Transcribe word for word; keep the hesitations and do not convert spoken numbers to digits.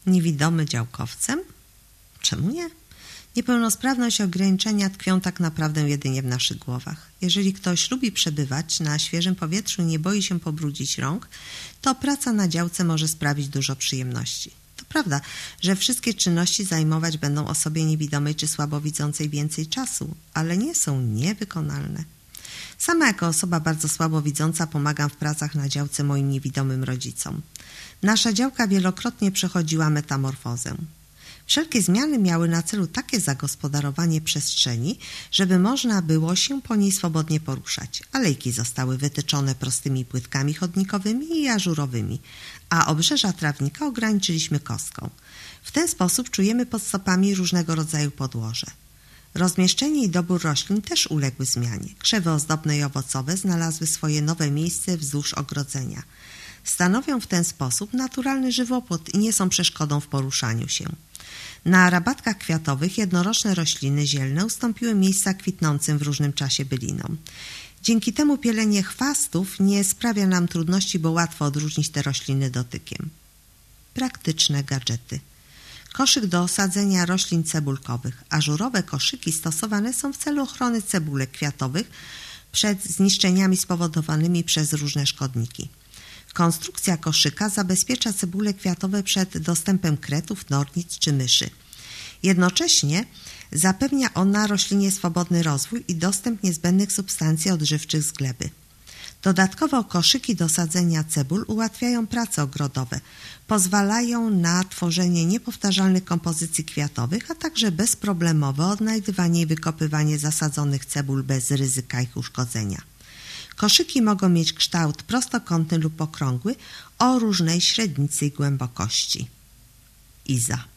niewidomy działkowcem? Czemu nie? Niepełnosprawność i ograniczenia tkwią tak naprawdę jedynie w naszych głowach. Jeżeli ktoś lubi przebywać na świeżym powietrzu i nie boi się pobrudzić rąk, to praca na działce może sprawić dużo przyjemności. To prawda, że wszystkie czynności zajmować będą osobie niewidomej czy słabowidzącej więcej czasu, ale nie są niewykonalne. Sama jako osoba bardzo słabowidząca pomagam w pracach na działce moim niewidomym rodzicom. Nasza działka wielokrotnie przechodziła metamorfozę. Wszelkie zmiany miały na celu takie zagospodarowanie przestrzeni, żeby można było się po niej swobodnie poruszać. Alejki zostały wytyczone prostymi płytkami chodnikowymi i ażurowymi, a obrzeża trawnika ograniczyliśmy kostką. W ten sposób czujemy pod stopami różnego rodzaju podłoże. Rozmieszczenie i dobór roślin też uległy zmianie. Krzewy ozdobne i owocowe znalazły swoje nowe miejsce wzdłuż ogrodzenia. Stanowią w ten sposób naturalny żywopłot i nie są przeszkodą w poruszaniu się. Na rabatkach kwiatowych jednoroczne rośliny zielne ustąpiły miejsca kwitnącym w różnym czasie bylinom. Dzięki temu pielenie chwastów nie sprawia nam trudności, bo łatwo odróżnić te rośliny dotykiem. Praktyczne gadżety. Koszyk do osadzenia roślin cebulkowych. Ażurowe koszyki stosowane są w celu ochrony cebulek kwiatowych przed zniszczeniami spowodowanymi przez różne szkodniki. Konstrukcja koszyka zabezpiecza cebule kwiatowe przed dostępem kretów, nornic czy myszy. Jednocześnie zapewnia ona roślinie swobodny rozwój i dostęp niezbędnych substancji odżywczych z gleby. Dodatkowo koszyki do sadzenia cebul ułatwiają prace ogrodowe, pozwalają na tworzenie niepowtarzalnych kompozycji kwiatowych, a także bezproblemowe odnajdywanie i wykopywanie zasadzonych cebul bez ryzyka ich uszkodzenia. Koszyki mogą mieć kształt prostokątny lub okrągły o różnej średnicy i głębokości. Iza.